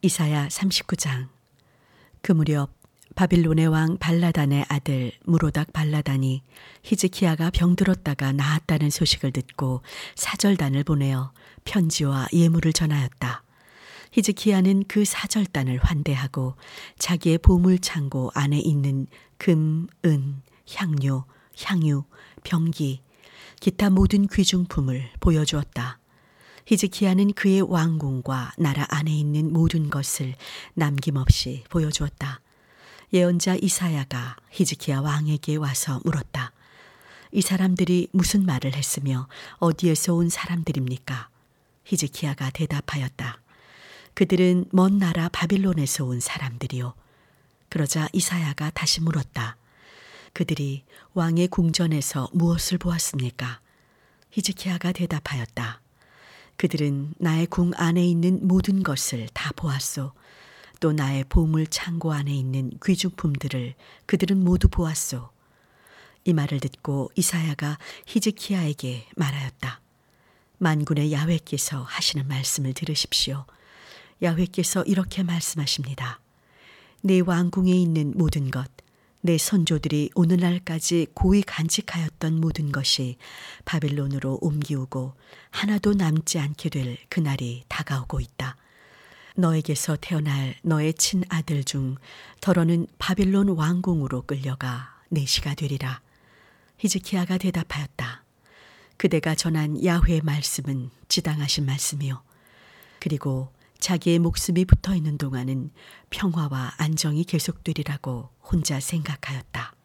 이사야 39장. 그 무렵 바빌론의 왕 발라단의 아들 무로닥 발라단이 히즈키야가 병들었다가 나았다는 소식을 듣고 사절단을 보내어 편지와 예물을 전하였다. 히즈키야는 그 사절단을 환대하고 자기의 보물창고 안에 있는 금, 은, 향료, 향유, 병기, 기타 모든 귀중품을 보여주었다. 히즈키야는 그의 왕궁과 나라 안에 있는 모든 것을 남김없이 보여주었다. 예언자 이사야가 히즈키야 왕에게 와서 물었다. 이 사람들이 무슨 말을 했으며 어디에서 온 사람들입니까? 히즈키야가 대답하였다. 그들은 먼 나라 바빌론에서 온 사람들이요. 그러자 이사야가 다시 물었다. 그들이 왕의 궁전에서 무엇을 보았습니까? 히즈키야가 대답하였다. 그들은 나의 궁 안에 있는 모든 것을 다 보았소. 또 나의 보물 창고 안에 있는 귀중품들을 그들은 모두 보았소. 이 말을 듣고 이사야가 히즈키야에게 말하였다. 만군의 야훼께서 하시는 말씀을 들으십시오. 야훼께서 이렇게 말씀하십니다. 내 왕궁에 있는 모든 것, 내 선조들이 오늘날까지 고이 간직하였던 모든 것이 바빌론으로 옮기우고 하나도 남지 않게 될 그날이 다가오고 있다. 너에게서 태어날 너의 친아들 중 더러는 바빌론 왕궁으로 끌려가 내 시가 되리라. 히즈키야가 대답하였다. 그대가 전한 야훼의 말씀은 지당하신 말씀이요. 그리고 자기의 목숨이 붙어 있는 동안은 평화와 안정이 계속되리라고 혼자 생각하였다.